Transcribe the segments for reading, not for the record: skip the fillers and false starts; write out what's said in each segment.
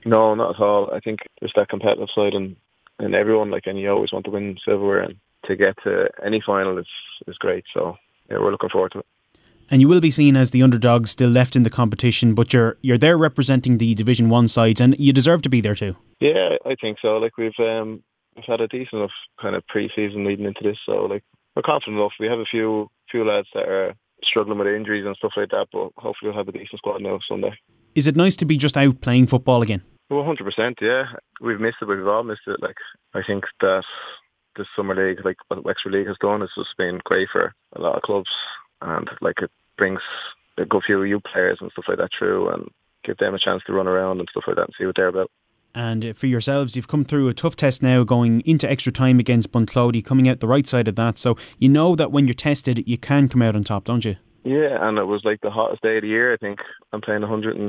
No, not at all. I think there's that competitive side and everyone, like, and you always want to win silverware, and to get to any final is great. So yeah, we're looking forward to it. And you will be seen as the underdog still left in the competition, but you're there representing the Division 1 sides, and you deserve to be there too. Yeah, I think so. Like, we've had a decent enough kind of pre-season leading into this, so like we're confident enough. We have a few lads that are struggling with injuries and stuff like that, but hopefully we'll have a decent squad now Sunday. Is it nice to be just out playing football again? Well, 100%, yeah. We've missed it, but we've all missed it. Like, I think that the Summer League, like what Wexford League has done, has just been great for a lot of clubs, and like it brings a good few youth players and stuff like that through, and give them a chance to run around and stuff like that and see what they're about. And for yourselves, you've come through a tough test now, going into extra time against Bunclody, coming out the right side of that. So you know that when you're tested, you can come out on top, don't you? Yeah, and it was like the hottest day of the year. I think I'm playing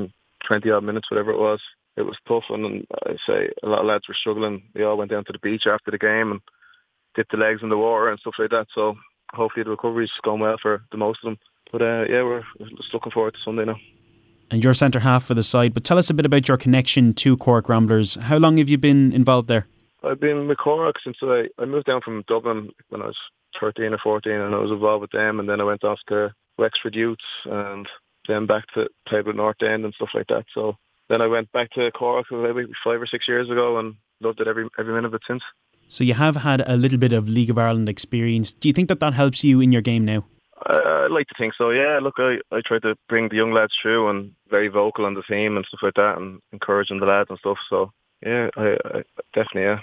120 odd minutes, whatever it was. It was tough, and I say a lot of lads were struggling. They all went down to the beach after the game and dipped the legs in the water and stuff like that. So hopefully the recovery's gone well for the most of them. But yeah, we're just looking forward to Sunday now. And you're centre half for the side, but tell us a bit about your connection to Cork Ramblers. How long have you been involved there? I've been with Cork since I moved down from Dublin when I was 13 or 14, and I was involved with them, and then I went off to Wexford Youths and then back to play with North End and stuff like that. So then I went back to Cork maybe 5 or 6 years ago and loved it every minute of it since. So you have had a little bit of League of Ireland experience. Do you think that helps you in your game now? I like to think so, yeah. Look, I try to bring the young lads through and very vocal on the team and stuff like that, and encouraging the lads and stuff. So yeah, I definitely, yeah.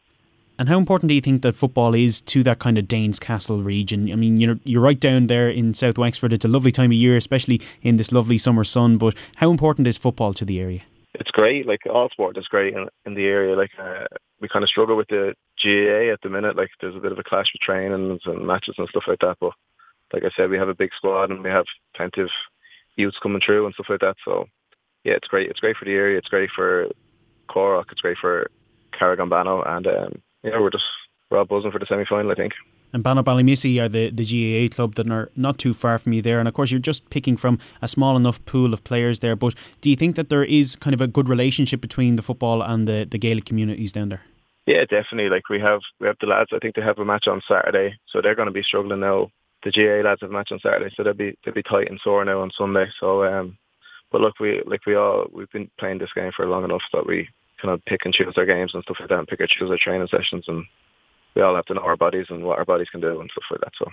And how important do you think that football is to that kind of Danes Castle region? I mean, you're right down there in South Wexford. It's a lovely time of year, especially in this lovely summer sun. But how important is football to the area? It's great. Like, all sport is great in the area. Like, we kind of struggle with the GAA at the minute. Like, there's a bit of a clash with trainings and matches and stuff like that. But like I said, we have a big squad and we have plenty of youths coming through and stuff like that. So yeah, it's great. It's great for the area. It's great for Cork. It's great for Carrigan-Banno, and yeah, we're all buzzing for the semi-final, I think. And Banno Ballymissy are the GAA club that are not too far from you there. And of course, you're just picking from a small enough pool of players there. But do you think that there is kind of a good relationship between the football and the Gaelic communities down there? Yeah, definitely. Like, we have the lads. I think they have a match on Saturday, so they're going to be struggling now. The GAA lads have a match on Saturday, so they'll be tight and sore now on Sunday. So, but look, we've been playing this game for long enough that we kind of pick and choose our games and stuff like that, and pick and choose our training sessions, and we all have to know our bodies and what our bodies can do and stuff like that. So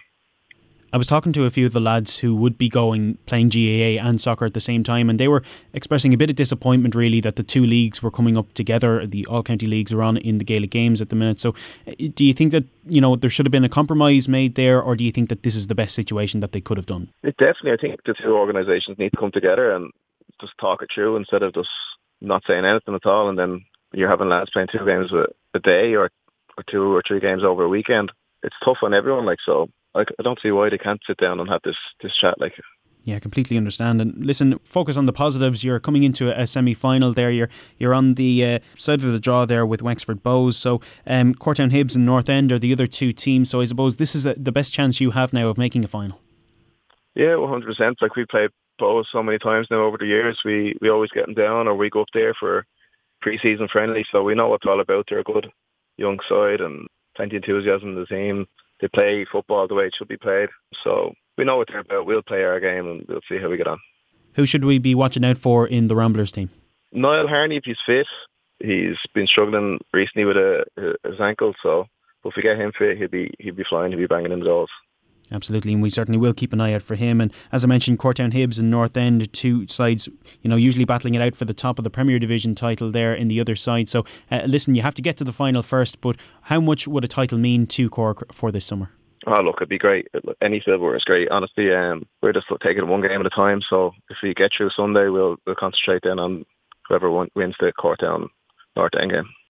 I was talking to a few of the lads who would be playing GAA and soccer at the same time, and they were expressing a bit of disappointment really that the two leagues were coming up together. The all-county leagues are on in the Gaelic games at the minute. So do you think that, there should have been a compromise made there, or do you think that this is the best situation that they could have done? Definitely, I think the two organisations need to come together and just talk it through instead of just not saying anything at all, and then you're having lads playing 2 games a day or 2 or 3 games over a weekend. It's tough on everyone, like, so I don't see why they can't sit down and have this chat. Like, yeah, I completely understand. And listen, focus on the positives. You're coming into a semi-final there. You're on the side of the draw there with Wexford Bows. So Courtown Hibs and North End are the other 2 teams. So I suppose this is the best chance you have now of making a final. Yeah, 100%. Like, we've played Bows so many times now over the years. We always get them down, or we go up there for pre-season friendly. So we know what it's all about. They're a good young side and plenty of enthusiasm in the team. They play football the way it should be played. So we know what they're about. We'll play our game and we'll see how we get on. Who should we be watching out for in the Ramblers team? Niall Harney, if he's fit. He's been struggling recently with his ankle. So if we get him fit, he'll be flying. He'll be banging in the goals. Absolutely, and we certainly will keep an eye out for him. And as I mentioned, Courtown Hibs and North End, 2 sides, usually battling it out for the top of the Premier Division title there in the other side. So listen, you have to get to the final first, but how much would a title mean to Cork for this summer? Oh, look, it'd be great. Any silverware is great. Honestly, we're just taking it one game at a time. So if we get through Sunday, we'll concentrate then on whoever wins the Courtown North End game.